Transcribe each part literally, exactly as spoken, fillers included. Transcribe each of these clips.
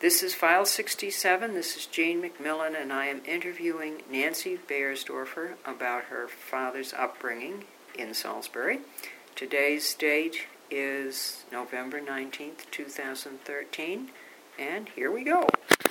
This is File sixty-seven. This is Jane McMillan, and I am interviewing Nancy Beiersdorfer about her father's upbringing in Salisbury. Today's date is November nineteenth, two thousand thirteen, and here we go.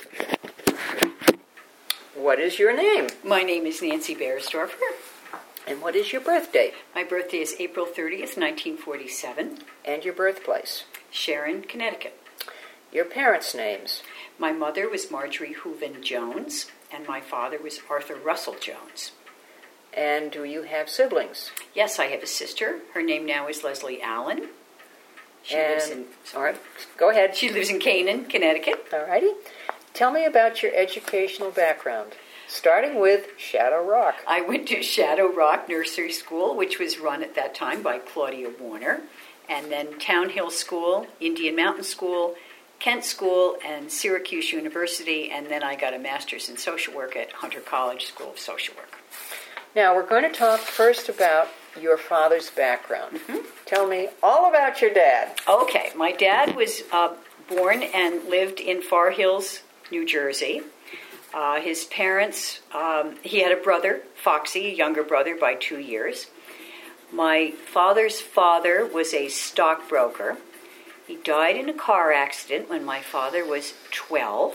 What is your name? My name is Nancy Beiersdorfer. And what is your birth date? My birthday is April thirtieth, nineteen forty-seven. And your birthplace? Sharon, Connecticut. Your parents' names? My mother was Marjorie Hooven Jones, and my father was Arthur Russell Jones. And do you have siblings? Yes, I have a sister. Her name now is Leslie Allen. She and, lives in... All right, go ahead. She lives in Canaan, Connecticut. All righty. Tell me about your educational background, starting with Shadow Rock. I went to Shadow Rock Nursery School, which was run at that time by Claudia Warner, and then Town Hill School, Indian Mountain School, Kent School, and Syracuse University, and then I got a master's in social work at Hunter College School of Social Work. Now, we're going to talk first about your father's background. Mm-hmm. Tell me all about your dad. Okay, my dad was uh, born and lived in Far Hills, New Jersey. Uh, his parents, um, he had a brother, Foxy, a younger brother by two years. My father's father was a stockbroker. He died in a car accident when my father was twelve.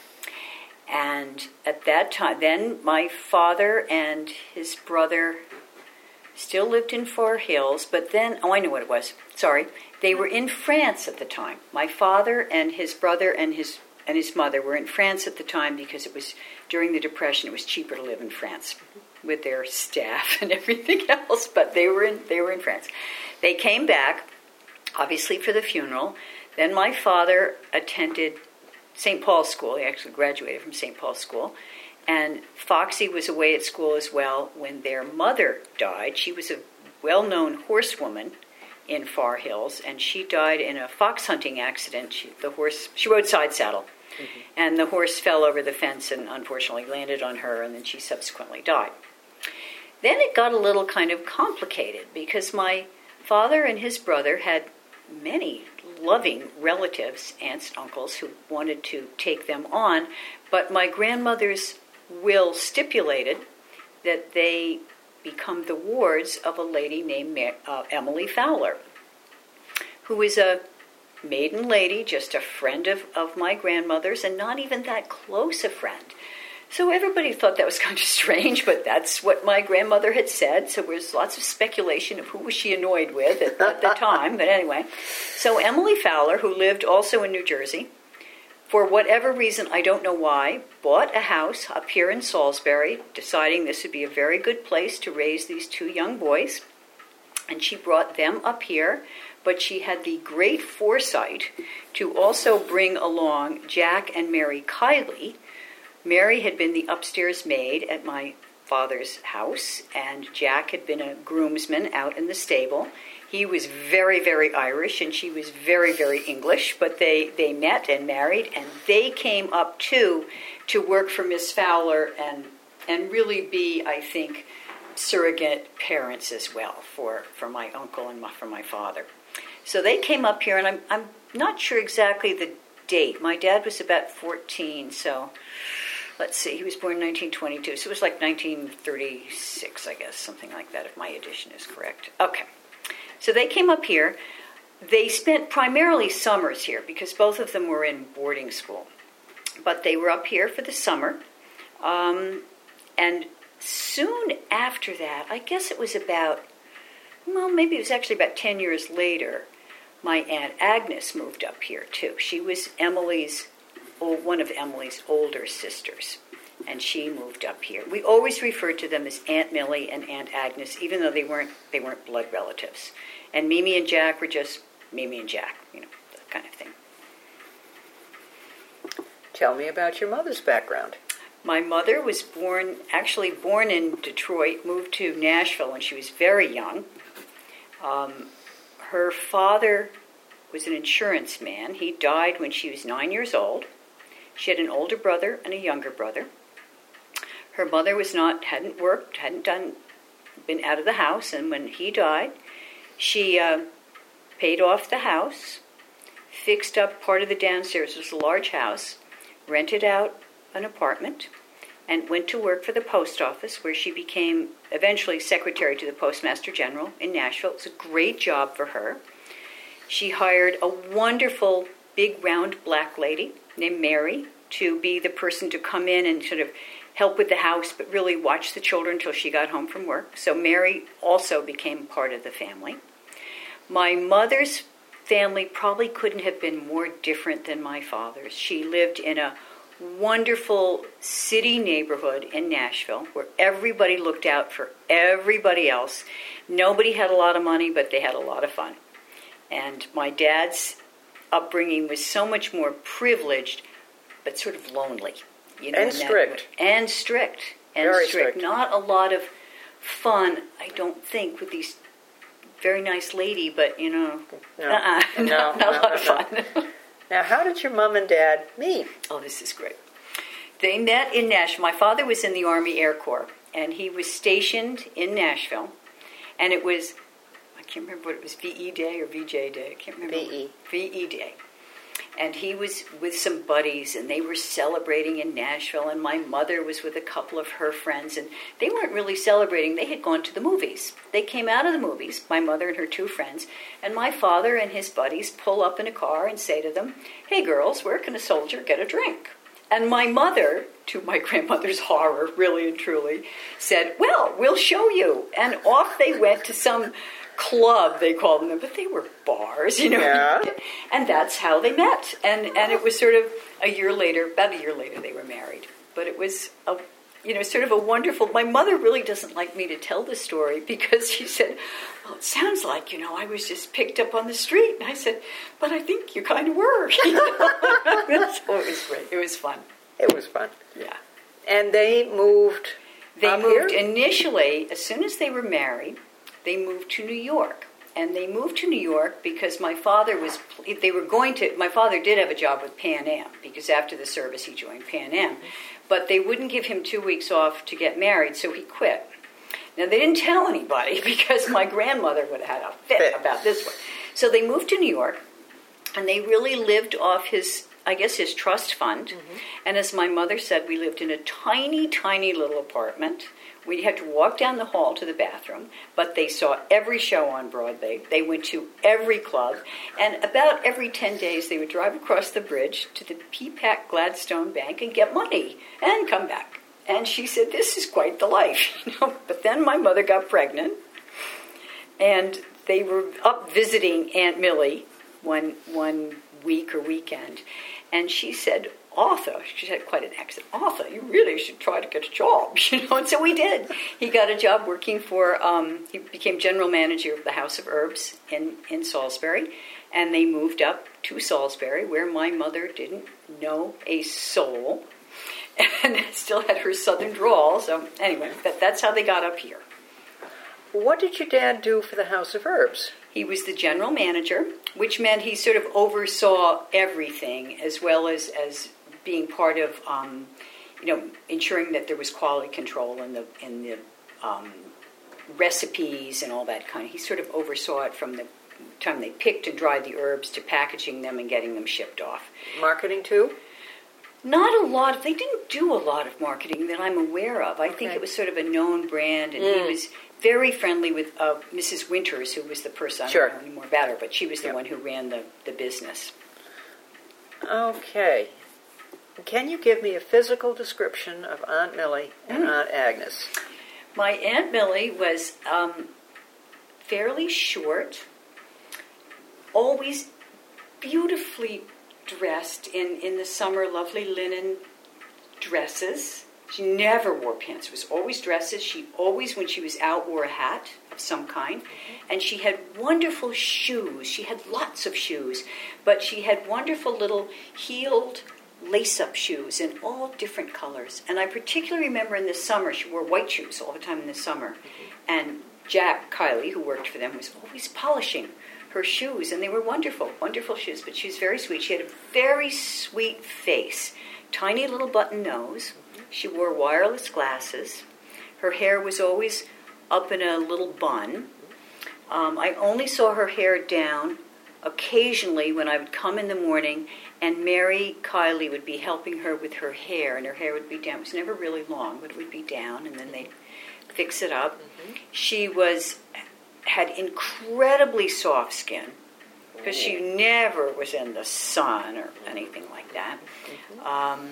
And at that time, then my father and his brother still lived in Far Hills, but then, oh, I know what it was. Sorry. They were in France at the time. My father and his brother and his and his mother were in France at the time because it was during the Depression. It was cheaper to live in France with their staff and everything else, but they were in they were in France. They came back, obviously for the funeral. Then my father attended Saint Paul's School. He actually graduated from Saint Paul's School. And Foxy was away at school as well when their mother died. She was a well-known horsewoman in Far Hills, and she died in a fox hunting accident. She, the horse, she rode side saddle, mm-hmm. and the horse fell over the fence and unfortunately landed on her, and then she subsequently died. Then it got a little kind of complicated because my father and his brother had many loving relatives, aunts, uncles, who wanted to take them on, but my grandmother's will stipulated that they become the wards of a lady named uh, Emily Fowler, who was a maiden lady, just a friend of, of my grandmother's, and not even that close a friend. So everybody thought that was kind of strange, but that's what my grandmother had said. So there was lots of speculation of who was she annoyed with at, at the time. But anyway, so Emily Fowler, who lived also in New Jersey, for whatever reason, I don't know why, bought a house up here in Salisbury, deciding this would be a very good place to raise these two young boys. And she brought them up here, but she had the great foresight to also bring along Jack and Mary Kiley. Mary had been the upstairs maid at my father's house, and Jack had been a groomsman out in the stable. He was very, very Irish, and she was very, very English, but they, they met and married, and they came up, too, to work for Miss Fowler and and really be, I think, surrogate parents as well for, for my uncle and my, for my father. So they came up here, and I'm I'm not sure exactly the date. My dad was about fourteen, so... Let's see, he was born in nineteen twenty-two, so it was like nineteen thirty-six, I guess, something like that, if my addition is correct. Okay, so they came up here. They spent primarily summers here because both of them were in boarding school. But they were up here for the summer. Um, and soon after that, I guess it was about, well, maybe it was actually about ten years later, my Aunt Agnes moved up here, too. She was Emily's one of Emily's older sisters, and she moved up here. We always referred to them as Aunt Millie and Aunt Agnes, even though they weren't they weren't blood relatives. And Mimi and Jack were just Mimi and Jack, you know, that kind of thing. Tell me about your mother's background. My mother was born, actually born in Detroit, moved to Nashville when she was very young. Um, her father was an insurance man. He died when she was nine years old. She had an older brother and a younger brother. Her mother was not, hadn't worked, hadn't done, been out of the house, and when he died, she uh, paid off the house, fixed up part of the downstairs. It was a large house, rented out an apartment, and went to work for the post office, where she became eventually secretary to the Postmaster General in Nashville. It was a great job for her. She hired a wonderful, big, round black lady named Mary to be the person to come in and sort of help with the house, but really watch the children until she got home from work. So Mary also became part of the family. My mother's family probably couldn't have been more different than my father's. She lived in a wonderful city neighborhood in Nashville where everybody looked out for everybody else. Nobody had a lot of money, but they had a lot of fun. And my dad's upbringing was so much more privileged, but sort of lonely. You know, and strict. That, and strict. And Very strict. strict. Not a lot of fun, I don't think, with these very nice lady, but, you know, No, uh-uh, no, not, not no, a lot no, of fun. no. Now, how did your mom and dad meet? Oh, this is great. They met in Nashville. My father was in the Army Air Corps, and he was stationed in Nashville. And it was, I can't remember what it was, V E Day or V J Day. I can't remember. V E. V E Day. And he was with some buddies, and they were celebrating in Nashville, and my mother was with a couple of her friends, and they weren't really celebrating. They had gone to the movies. They came out of the movies, my mother and her two friends, and my father and his buddies pull up in a car and say to them, "Hey, girls, where can a soldier get a drink?" And my mother, to my grandmother's horror, really and truly, said, "Well, we'll show you." And off they went to some club, they called them, but they were bars, you know. Yeah. And that's how they met. And and it was sort of a year later, about a year later, they were married. But it was, a, you know, sort of a wonderful, my mother really doesn't like me to tell the story because she said, "Well, it sounds like, you know, I was just picked up on the street." And I said, "But I think you kind of were." You know? So it was great. It was fun. It was fun. Yeah. And they moved They up moved here? initially, as soon as they were married, they moved to New York. And they moved to New York because my father was, they were going to, my father did have a job with Pan Am, because after the service he joined Pan Am. But they wouldn't give him two weeks off to get married, so he quit. Now, they didn't tell anybody because my grandmother would have had a fit, Fit. about this one. So they moved to New York, and they really lived off his, I guess, his trust fund. Mm-hmm. And as my mother said, we lived in a tiny, tiny little apartment. We had to walk down the hall to the bathroom, but they saw every show on Broadway. They went to every club, and about every ten days they would drive across the bridge to the P PAC Gladstone Bank and get money and come back. And she said, "This is quite the life." You know? But then my mother got pregnant, and they were up visiting Aunt Millie one one week or weekend, and she said, "Arthur," she had quite an accent, "Arthur, you really should try to get a job." You know, and so we did. He got a job working for, um, he became general manager of the House of Herbs in, in Salisbury, and they moved up to Salisbury, where my mother didn't know a soul, and still had her southern drawl. So anyway, that, that's how they got up here. What did your dad do for the House of Herbs? He was the general manager, which meant he sort of oversaw everything, as well as, as being part of, um, you know, ensuring that there was quality control in the in the um, recipes and all that kind of. He sort of oversaw it from the time they picked and dried the herbs to packaging them and getting them shipped off. Marketing too? Not a lot. Of, they didn't do a lot of marketing that I'm aware of. I think Okay. it was sort of a known brand, and Mm. he was very friendly with uh, Missus Winters, who was the person, I Sure. don't know any more about her, but she was the Yep. one who ran the, the business. Okay. Can you give me a physical description of Aunt Millie and Mm. Aunt Agnes? My Aunt Millie was um, fairly short, always beautifully dressed in, in the summer, lovely linen dresses. She never wore pants. It was always dresses. She always, when she was out, wore a hat of some kind. Mm-hmm. And she had wonderful shoes. She had lots of shoes. But she had wonderful little heeled lace-up shoes in all different colors. And I particularly remember in the summer, she wore white shoes all the time in the summer. Mm-hmm. And Jack Kiley, who worked for them, was always polishing her shoes. And they were wonderful, wonderful shoes. But she was very sweet. She had a very sweet face, tiny little button nose. She wore wireless glasses. Her hair was always up in a little bun. Um, I only saw her hair down occasionally when I would come in the morning and Mary Kiley would be helping her with her hair, and her hair would be down. It was never really long, but it would be down, and then they'd fix it up. Mm-hmm. She was had incredibly soft skin because she never was in the sun or anything like that. Mm-hmm. Um,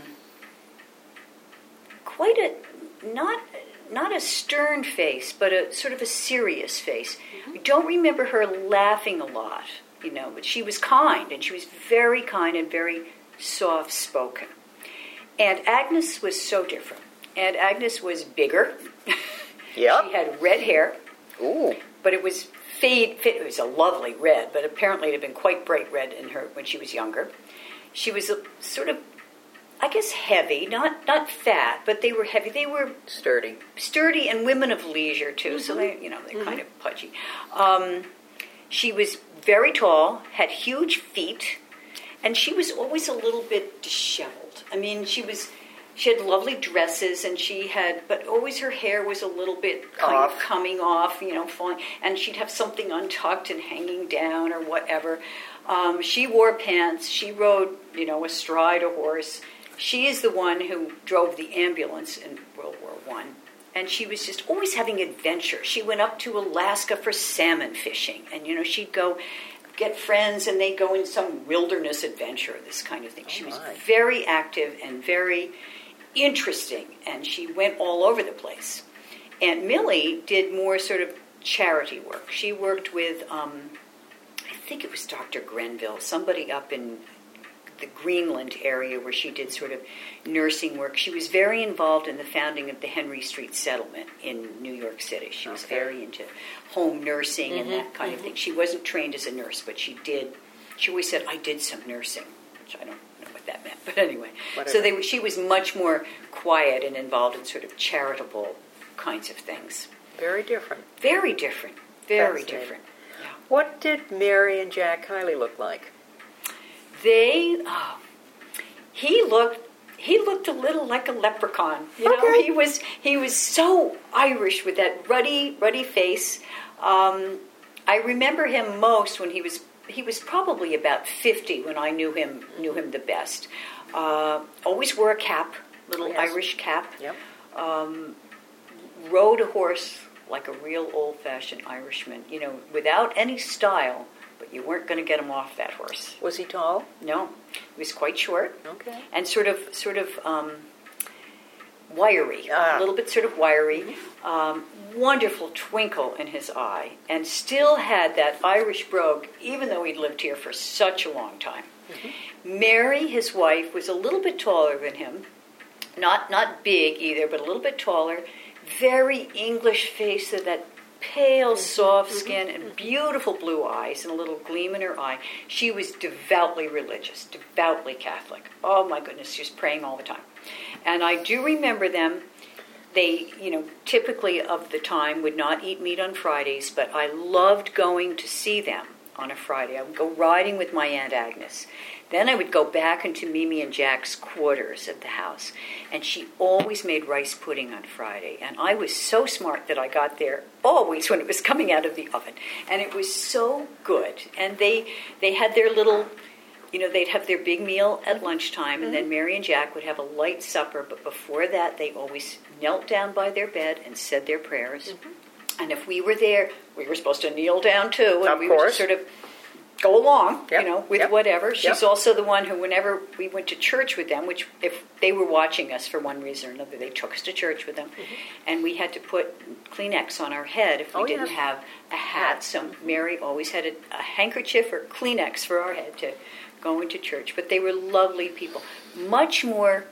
quite a, not not a stern face, but a sort of a serious face. Mm-hmm. I don't remember her laughing a lot. You know, but she was kind, and she was very kind and very soft-spoken. Aunt Agnes was so different. Aunt Agnes was bigger. Yeah. She had red hair. Ooh. But it was fade. It was a lovely red, but apparently it had been quite bright red in her when she was younger. She was a, sort of, I guess, heavy, not not fat, but they were heavy. They were sturdy, sturdy, and women of leisure too. Mm-hmm. So they, you know, they're mm-hmm. kind of pudgy. Um, she was very tall, had huge feet, and she was always a little bit disheveled. I mean, she was, she had lovely dresses, and she had, but always her hair was a little bit kind off. of coming off, you know, falling, and she'd have something untucked and hanging down or whatever. Um, she wore pants. She rode, you know, astride a horse. She is the one who drove the ambulance in World War One. And she was just always having adventure. She went up to Alaska for salmon fishing. And, you know, she'd go get friends and they'd go in some wilderness adventure, this kind of thing. She was oh very active and very interesting. And she went all over the place. Aunt Millie did more sort of charity work. She worked with, um, I think it was Doctor Grenville, somebody up in the Greenland area where she did sort of nursing work. She was very involved in the founding of the Henry Street Settlement in New York City. She was okay. very into home nursing mm-hmm, and that kind mm-hmm. of thing. She wasn't trained as a nurse, but she did. She always said, I did some nursing, which I don't know what that meant. But anyway, Whatever. so they, she was much more quiet and involved in sort of charitable kinds of things. Very different. Very different. Very different. Yeah. What did Mary and Jack Kiley look like? They, oh, he looked, he looked a little like a leprechaun. You okay. know, he was, he was so Irish with that ruddy, ruddy face. Um, I remember him most when he was, he was probably about fifty when I knew him, knew him the best. Uh, always wore a cap, little oh, yes. Irish cap. Yep. Um, rode a horse like a real old-fashioned Irishman. You know, without any style. But you weren't going to get him off that horse. Was he tall? No, he was quite short. Okay. And sort of, sort of um, wiry, ah. a little bit sort of wiry. Mm-hmm. Um, wonderful twinkle in his eye, and still had that Irish brogue, even though he'd lived here for such a long time. Mm-hmm. Mary, his wife, was a little bit taller than him. Not not big either, but a little bit taller. Very English face, of that pale, soft skin, and beautiful blue eyes, and a little gleam in her eye. She was devoutly religious, devoutly Catholic. Oh my goodness, she was praying all the time. And I do remember them. They, you know, typically of the time would not eat meat on Fridays, but I loved going to see them on a Friday. I would go riding with my Aunt Agnes. Then I would go back into Mimi and Jack's quarters at the house, and she always made rice pudding on Friday. And I was so smart that I got there always when it was coming out of the oven, and it was so good. And they they had their little, you know, they'd have their big meal at lunchtime, mm-hmm. and then Mary and Jack would have a light supper. But before that, they always knelt down by their bed and said their prayers. Mm-hmm. And if we were there, we were supposed to kneel down too, and of we course. would sort of go along, yep. you know, with yep. whatever. She's yep. also the one who, whenever we went to church with them, which if they were watching us for one reason or another, they took us to church with them, mm-hmm. and we had to put Kleenex on our head if we oh, didn't yes. have a hat. So Mary always had a, a handkerchief or Kleenex for our head to go into church. But they were lovely people, much more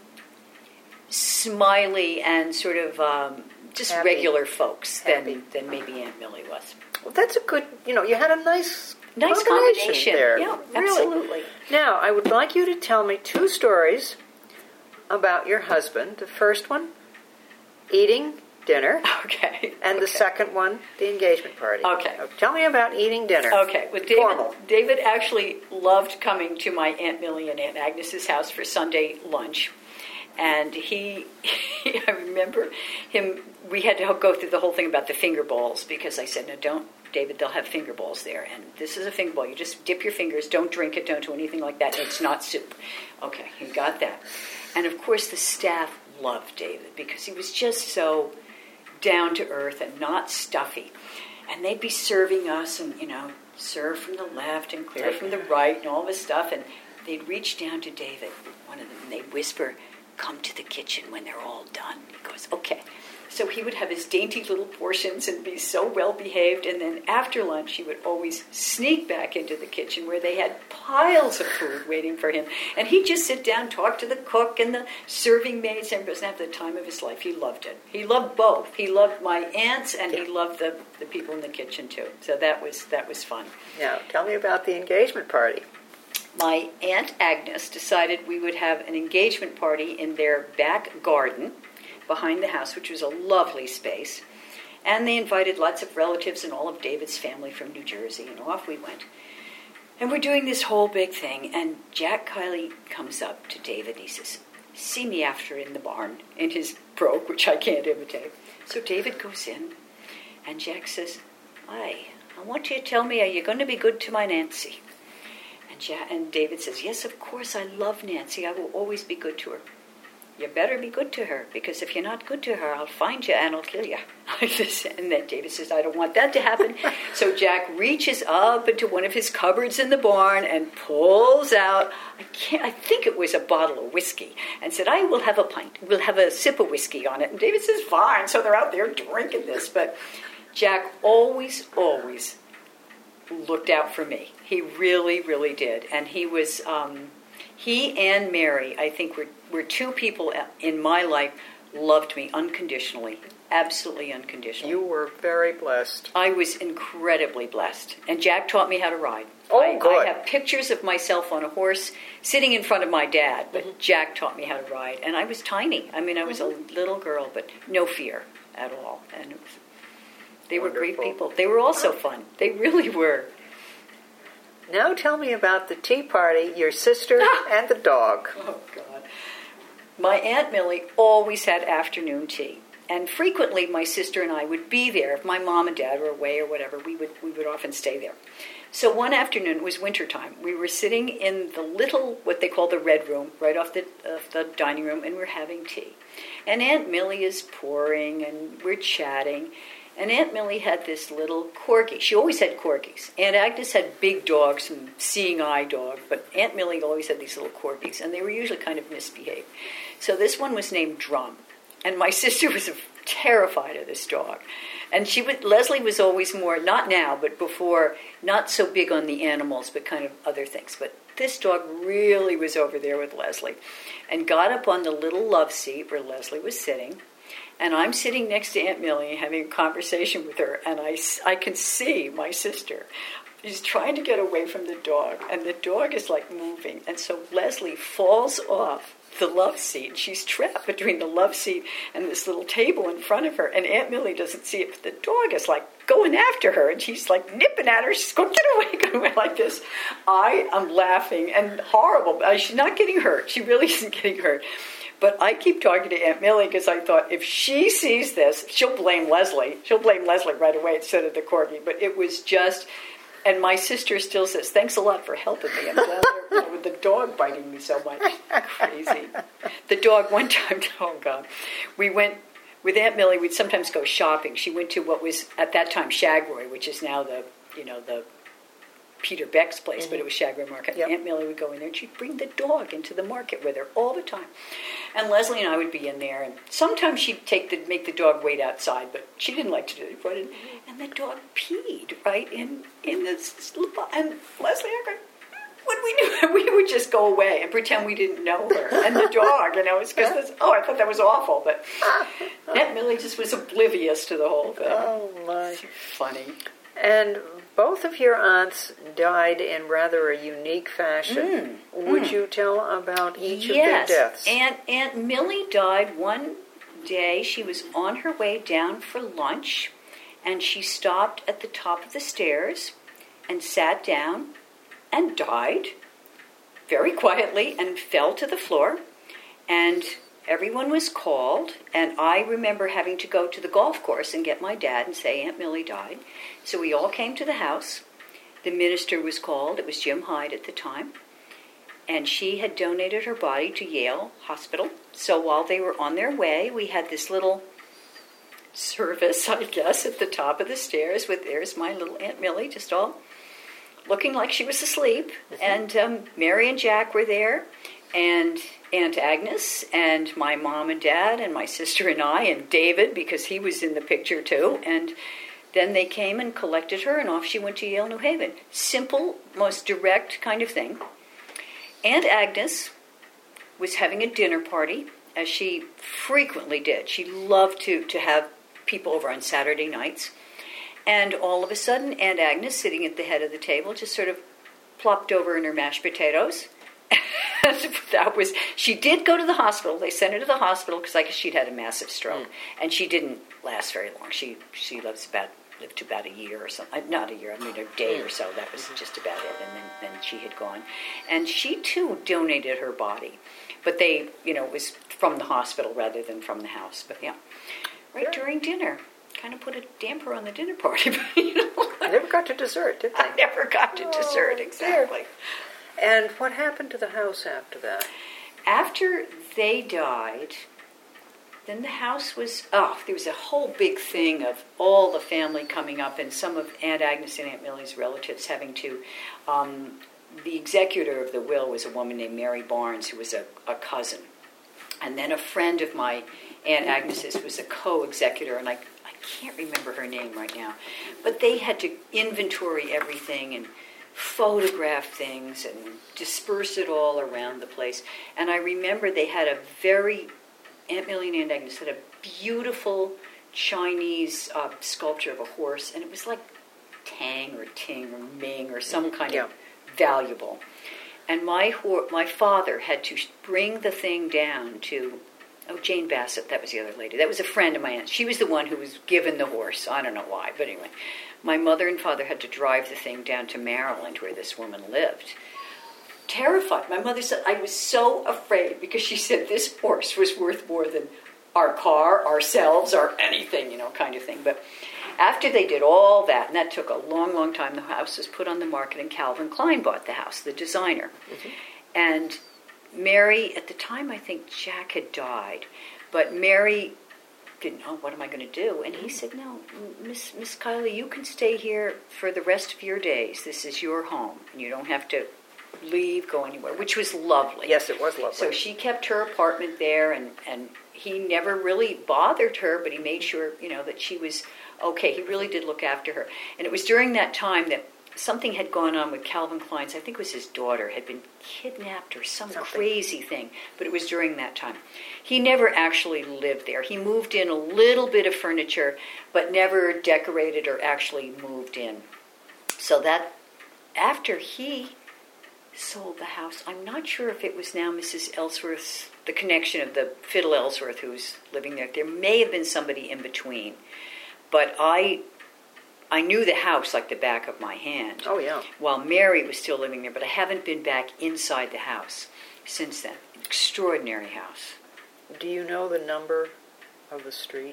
smiley and sort of um, just Happy. regular folks Happy. than than maybe Aunt Millie was. Well, that's a good, you know, you had a nice Nice combination, combination there. Yeah, really. absolutely. Now, I would like you to tell me two stories about your husband. The first one, eating dinner. Okay. And okay. the second one, the engagement party. Okay. So tell me about eating dinner. Okay. Well, David, Formal. David actually loved coming to my Aunt Millie and Aunt Agnes's house for Sunday lunch. And he, I remember him, we had to go through the whole thing about the finger bowls because I said, no, don't David, they'll have finger bowls there. And this is a finger bowl. You just dip your fingers. Don't drink it. Don't do anything like that. It's not soup. Okay, you got that. And, of course, the staff loved David because he was just so down to earth and not stuffy. And they'd be serving us and, you know, serve from the left and clear from the right and all this stuff. And they'd reach down to David, one of them, and they'd whisper, "Come to the kitchen when they're all done." He goes, "Okay." So he would have his dainty little portions and be so well behaved. And then after lunch, he would always sneak back into the kitchen where they had piles of food waiting for him. And he'd just sit down, talk to the cook and the serving maids. And doesn't have the time of his life. He loved it. He loved both. He loved my aunts and he loved the, the people in the kitchen too. So that was that was fun. Now, tell me about the engagement party. My Aunt Agnes decided we would have an engagement party in their back garden behind the house, which was a lovely space. And they invited lots of relatives and all of David's family from New Jersey, and off we went. And we're doing this whole big thing, and Jack Kiley comes up to David and he says, "See me after in the barn," in his brogue, which I can't imitate. So David goes in, and Jack says, "Aye, I want you to tell me, are you going to be good to my Nancy?" And, Jack, and David says, "Yes, of course, I love Nancy. I will always be good to her." "You better be good to her, because if you're not good to her, I'll find you and I'll kill you." And then David says, "I don't want that to happen." So Jack reaches up into one of his cupboards in the barn and pulls out, I can't, I think it was a bottle of whiskey, and said, "I will have a pint. We'll have a sip of whiskey on it." And David says, "Fine." So they're out there drinking this. But Jack always, always looked out for me. He really, really did. And he was... Um, He and Mary, I think, were, were two people in my life loved me unconditionally, absolutely unconditionally. You were very blessed. I was incredibly blessed. And Jack taught me how to ride. Oh, I, good. I have pictures of myself on a horse sitting in front of my dad, but mm-hmm. Jack taught me how to ride. And I was tiny. I mean, I was mm-hmm. a little girl, but no fear at all. And it was, they Wonderful. were great people. They were also fun. They really were. Now tell me about the tea party, your sister, and the dog. Oh, God. My Aunt Millie always had afternoon tea. And frequently my sister and I would be there. If my mom and dad were away or whatever, we would we would often stay there. So one afternoon, it was wintertime, we were sitting in the little, what they call the red room, right off the, uh, the dining room, and we're having tea. And Aunt Millie is pouring, and we're chatting. And Aunt Millie had this little corgi. She always had corgis. Aunt Agnes had big dogs, some seeing-eye dog, but Aunt Millie always had these little corgis, and they were usually kind of misbehaved. So this one was named Drum, and my sister was terrified of this dog. And she would, Leslie was always more, not now, but before, not so big on the animals, but kind of other things. But this dog really was over there with Leslie, and got up on the little love seat where Leslie was sitting. And I'm sitting next to Aunt Millie having a conversation with her, and I, I can see my sister. She's trying to get away from the dog, and the dog is like moving. And so Leslie falls off the love seat. She's trapped between the love seat and this little table in front of her, and Aunt Millie doesn't see it, but the dog is like going after her, and she's like nipping at her. She's going, "Get away, get away," like this. I am laughing, and horrible. She's not getting hurt. She really isn't getting hurt. But I keep talking to Aunt Millie because I thought if she sees this, she'll blame Leslie. She'll blame Leslie right away instead of the corgi. But it was just, and my sister still says, "Thanks a lot for helping me. I'm down there, you know, with the dog biting me so much." Crazy. The dog, one time, oh God, we went with Aunt Millie. We'd sometimes go shopping. She went to what was at that time Shagroy, which is now the, you know, the Peter Beck's place, mm-hmm. but it was Shagroy Market. Yep. Aunt Millie would go in there, and she'd bring the dog into the market with her all the time. And Leslie and I would be in there, and sometimes she'd take the make the dog wait outside, but she didn't like to do it. Right? And the dog peed right in in this little, and Leslie and I go, "What do we do?" We would just go away and pretend we didn't know her and the dog, you know. It's because oh, I thought that was awful, but Aunt Millie just was oblivious to the whole thing. Oh my, it's funny. And both of your aunts died in rather a unique fashion. Mm, Would mm. you tell about each yes. of their deaths? Aunt, Aunt Millie died one day. She was on her way down for lunch, and she stopped at the top of the stairs and sat down and died very quietly and fell to the floor. And everyone was called, and I remember having to go to the golf course and get my dad and say Aunt Millie died. So we all came to the house. The minister was called. It was Jim Hyde at the time. And she had donated her body to Yale Hospital. So while they were on their way, we had this little service, I guess, at the top of the stairs with, there's my little Aunt Millie, just all looking like she was asleep. Mm-hmm. And um, Mary and Jack were there, and Aunt Agnes, and my mom and dad, and my sister and I, and David, because he was in the picture too. And then they came and collected her, and off she went to Yale, New Haven. Simple, most direct kind of thing. Aunt Agnes was having a dinner party, as she frequently did. She loved to, to have people over on Saturday nights. And all of a sudden, Aunt Agnes, sitting at the head of the table, just sort of plopped over in her mashed potatoes. That was, she did go to the hospital. They sent her to the hospital because I guess she'd had a massive stroke. Mm. And she didn't last very long. She she lives about, lived to about a year or something. Not a year, I mean a day or so. That was just about it. And then, then she had gone. And she, too, donated her body. But they, you know, it was from the hospital rather than from the house. But, yeah, right sure. During dinner. Kind of put a damper on the dinner party. But, you know, I never got to dessert, did they? I never got to oh, dessert, exactly. And what happened to the house after that? After they died, then the house was, oh, there was a whole big thing of all the family coming up and some of Aunt Agnes and Aunt Millie's relatives having to, um, the executor of the will was a woman named Mary Barnes, who was a, a cousin. And then a friend of my Aunt Agnes's was a co-executor, and I, I can't remember her name right now. But they had to inventory everything and photograph things and disperse it all around the place. And I remember they had a very, Aunt Millie and Aunt Agnes had a beautiful Chinese uh, sculpture of a horse, and it was like Tang or Ting or Ming or some kind yeah. of valuable. And my my father had to bring the thing down to, oh, Jane Bassett, that was the other lady. That was a friend of my aunt. She was the one who was given the horse. I don't know why, but anyway. My mother and father had to drive the thing down to Maryland where this woman lived. Terrified. My mother said, I was so afraid because she said this horse was worth more than our car, ourselves, or anything, you know, kind of thing. But after they did all that, and that took a long, long time, the house was put on the market and Calvin Klein bought the house, the designer. Mm-hmm. And Mary, at the time I think Jack had died, but Mary didn't know, what am I going to do? And he said, no, Miss Miss Kylie, you can stay here for the rest of your days. This is your home, and you don't have to leave, go anywhere, which was lovely. Yes, it was lovely. So she kept her apartment there, and, and he never really bothered her, but he made sure, you know, that she was okay. He really did look after her. And it was during that time that something had gone on with Calvin Klein's, I think it was his daughter, had been kidnapped or some something. crazy thing, but it was during that time. He never actually lived there. He moved in a little bit of furniture, but never decorated or actually moved in. So that, after he sold the house, I'm not sure if it was now Missus Ellsworth's, the connection of the Fiddle Ellsworth who's living there. There may have been somebody in between, but I... I knew the house like the back of my hand. Oh, yeah. While Mary was still living there, but I haven't been back inside the house since then. Extraordinary house. Do you know the number of the street?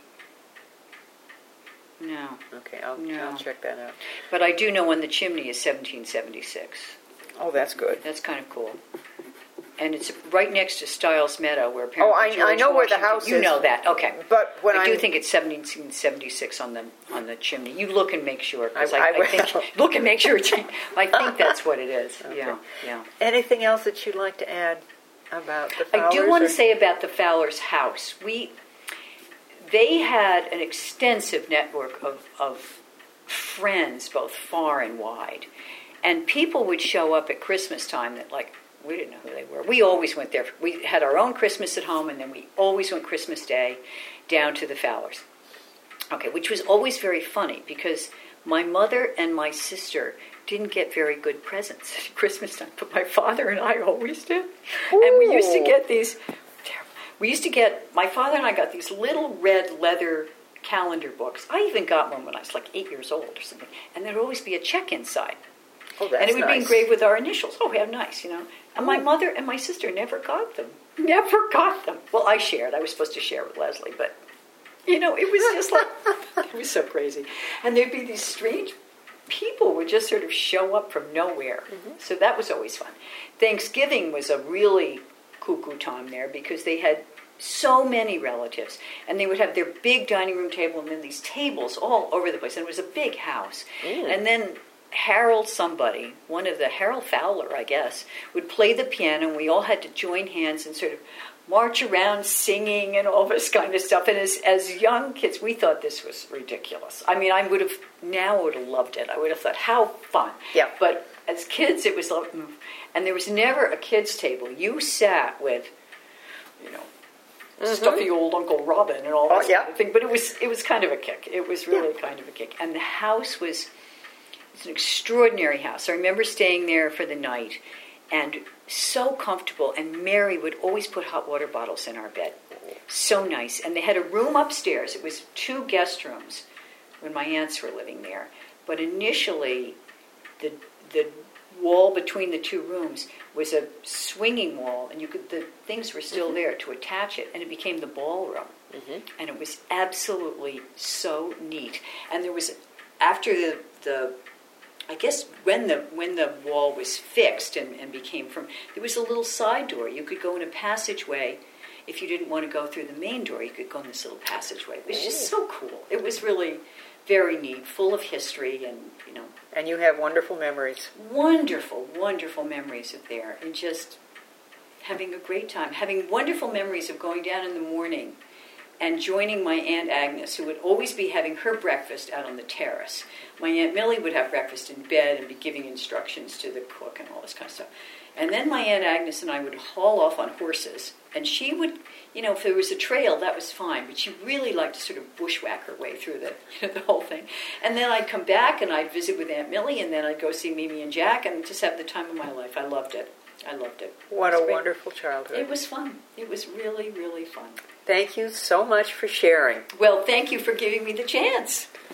No. Okay, I'll, no. I'll check that out. But I do know when the chimney is seventeen seventy-six. Oh, that's good. That's kind of cool. And it's right next to Stiles Meadow, where apparently oh, I, George I know Washington, where the house you is. You know that, okay. But when I I'm, do think it's seventeen seventy-six on the on the chimney. You look and make sure. I, I, I, I think look and make sure. It's, I think that's what it is. Okay. Yeah, yeah. Anything else that you'd like to add about the Fowlers? I do want or? to say about the Fowlers' house. We they had an extensive network of of friends, both far and wide, and people would show up at Christmas time that like. We didn't know who they were. We always went there. We had our own Christmas at home, and then we always went Christmas Day down to the Fowlers. Okay, which was always very funny because my mother and my sister didn't get very good presents at Christmas time, but my father and I always did. Ooh. And we used to get these, we used to get, my father and I got these little red leather calendar books. I even got one when I was like eight years old or something, and there'd always be a check inside. Oh, that's and it would nice. be engraved with our initials. Oh, how nice, you know. And my mother and my sister never got them. Never got them. Well, I shared. I was supposed to share with Leslie, but, you know, it was just like, it was so crazy. And there'd be these strange people would just sort of show up from nowhere. Mm-hmm. So that was always fun. Thanksgiving was a really cuckoo time there because they had so many relatives. And they would have their big dining room table and then these tables all over the place. And it was a big house. Mm. And then Harold somebody, one of the, Harold Fowler, I guess, would play the piano, and we all had to join hands and sort of march around singing and all this kind of stuff. And as as young kids, we thought this was ridiculous. I mean, I would have, now would have loved it. I would have thought, how fun. Yeah. But as kids, it was like, and there was never a kids' table. You sat with, you know, mm-hmm. stuffy old Uncle Robin and all that oh, yeah. kind of thing. But it was, it was kind of a kick. It was really yeah. kind of a kick. And the house was... It's an extraordinary house. I remember staying there for the night, and so comfortable. And Mary would always put hot water bottles in our bed. So nice. And they had a room upstairs. It was two guest rooms when my aunts were living there. But initially, the the wall between the two rooms was a swinging wall, and you could the things were still mm-hmm. there to attach it, and it became the ballroom. Mm-hmm. And it was absolutely so neat. And there was after the the I guess when the when the wall was fixed and, and became firm, there was a little side door. You could go in a passageway. If you didn't want to go through the main door, you could go in this little passageway. It was just so cool. It was really very neat, full of history, and you know. And you have wonderful memories. Wonderful, wonderful memories of there, and just having a great time. Having wonderful memories of going down in the morning and joining my Aunt Agnes, who would always be having her breakfast out on the terrace. My Aunt Millie would have breakfast in bed and be giving instructions to the cook and all this kind of stuff. And then my Aunt Agnes and I would haul off on horses. And she would, you know, if there was a trail, that was fine. But she really liked to sort of bushwhack her way through the, you know, the whole thing. And then I'd come back and I'd visit with Aunt Millie, and then I'd go see Mimi and Jack and just have the time of my life. I loved it. I loved it. What it a great. wonderful childhood. It was fun. It was really, really fun. Thank you so much for sharing. Well, thank you for giving me the chance.